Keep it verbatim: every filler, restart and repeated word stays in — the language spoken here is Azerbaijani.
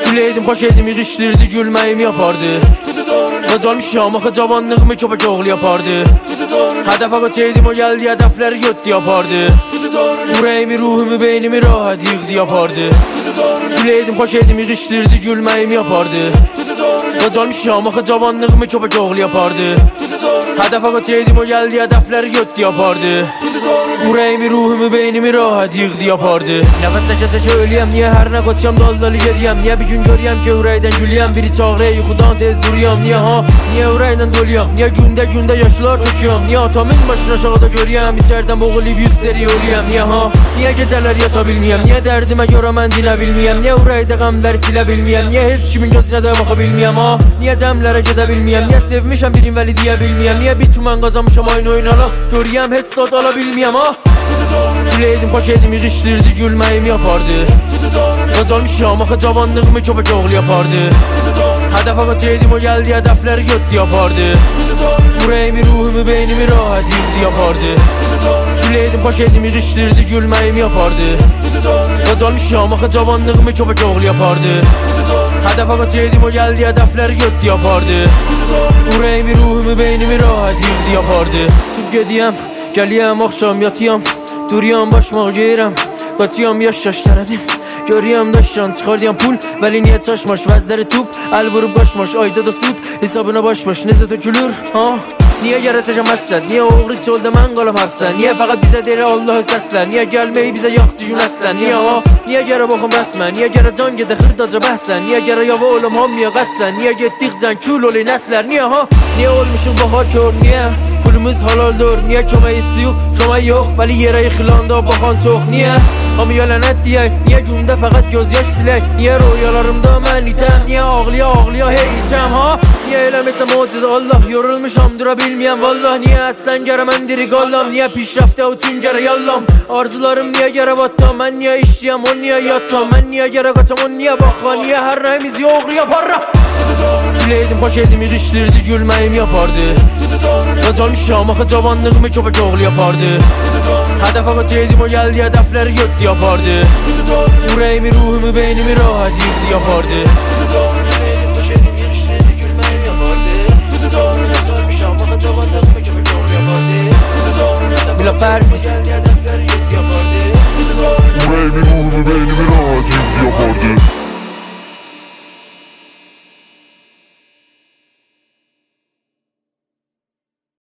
Güleydim, xoş edim, yığışdırdı, gülməyimi yapardı. Qazanmışam axı cavanlığımı köpək oğlu yapardı. Hədəf ağacaydım, o gəldi, hədəfləri götdü yapardı. Ürəyimi, ruhumu, beynimi rahat yığdı yapardı. Güleydim, xoş edim, yığışdırdı, gülməyimi yapardı. Qazanmışam axı cavanlığımı köpək oğlu yapardı. Hədəf ağacaydım, o gəldi, hədəfləri götdü yapardı. Ürəyimi, ruhumu, beynimi rahat yığdı yapardı. Nəfəs çəkə-çəkə ölüyəm, niyə hər nə qoçyam dal-dalı gediyəm. Niyə bir gün görüyəm ki ürəkdən gülüyəm. Biri çağırır, yuxudan tez duruyam. Niyə ha, niyə ürəklə doluyam. Niyə gündə-gündə yaşlar töküyəm. Niyə atamın başına aşağıda görüyəm. İçərdən boğulub yüz seri ölüyəm. Niyə ha, niyə gecələr yata bilməyəm. Niyə dərdimə görə mən dinə bilməyəm. Niyə ürəkdə qəmləri silə bilməyəm. Niyə heç kimin gözünə də baxa bilməyəm ha. Niyə cəmlərə gedə bilməyəm. Niyə sevmişəm birin vəli deyə bilməyəm. Niyə bir tümən qazanmışam aynı oynala. Görüyəm heç zad ala bilməyəm ha. Güleydim, xoş edim, yığışdırdı, gülməyimi yapardı. Qazanmışam axı cavanlığımı köpək oğlu yapardı. Hədəf ağacaydım, o gəldi, hədəfləri götdü yapardı. Ürəyimi, ruhumu, beynimi rahat yığdı yapardı. Güleydim, xoş edim, yığışdırdı, gülməyimi yapardı. Qazanmışam axı cavanlığımı köpək oğlu yapardı. Hədəf ağacaydım, o gəldi, hədəfləri götdü yapardı. Ürəyimi, ruhumu, beynimi rahat yığdı yapardı. Süb gediyəm, gəliyəm, axşam yatıyam. Duruyam, başmaq geyirəm, qaçıyam, yaş-yaş tərədim. Görüyəm daşdan çıxardıyam pul, vəli niyə çaşmaş, vəzləri tup, əl vurub qaşmaş, ayda da sud, hesabına başmaş, necə tökülür, ha? Niyə gərəcəkəm əslən, niyə oğru çöldə mən qalım həbsən. Niyə fəqət bizə deyir Allahı səslən. Niyə gəlməyi bizə yaxçı gün əslən. Niyə ha, niyə gərə baxım rəsmən. Niyə gərə can gedə xırdaca bəhsən. Niyə gərə yava olum hamıya qəslən. Niyə getdikcən kül oli nəslər. Niyə ha, niyə olmuşum baxa kör. Niyə pulumuz halaldır. Niyə kömək istəyik, kömək yox. Vəli yerə yıxılanda baxan çox. Niyə hamıya lənət deyək. Niyə gündə fəqət göz yaş silək. Niyə röyalarımda mən itəm. Niyə ağlıya ağlıya hey içəm ha. Niyə eləməsə mucize Allah. Yorulmuşam dura bilməyəm vallah. Niyə əslən gərə mən dirik Allahım. Niyə pişrafdə üçün gərə yallam. Arzularım niyə gərə battam. Mən niyə işləyəm, o niyə yattam. Mən niyə gərə qaçam, o niyə baxa. Niyə hər nəyimiz yoğru yaparra. Güleydim, xoş edim, yığışdırdı, gülməyimi yapardı. Qazanmışam axı cavanlığımı köpək oğlu yapardı. Hədəf ağacaydım, o gəldi, hədəfləri götdü yapardı. Ürəyimi, ruhumu, beynimi rahat yığdı yapardı. Güleydim, xoş edim, yığışdırdı, gülməyimi yapardı. Qazanmışam axı cavanlığımı köpək oğlu yapardı. Bila Fərzi